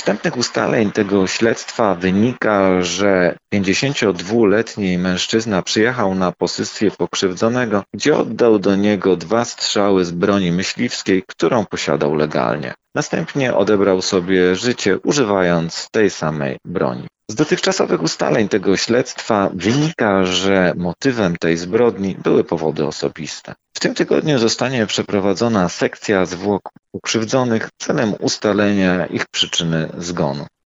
wstępnych ustaleń tego śledztwa wynika, że 52-letni mężczyzna przyjechał na posesję pokrzywdzonego, gdzie oddał do niego 2 strzały z broni myśliwskiej, którą posiadał legalnie. Następnie odebrał sobie życie, używając tej samej broni. Z dotychczasowych ustaleń tego śledztwa wynika, że motywem tej zbrodni były powody osobiste. W tym tygodniu zostanie przeprowadzona sekcja zwłok ukrzywdzonych celem ustalenia ich przyczyny zgonu.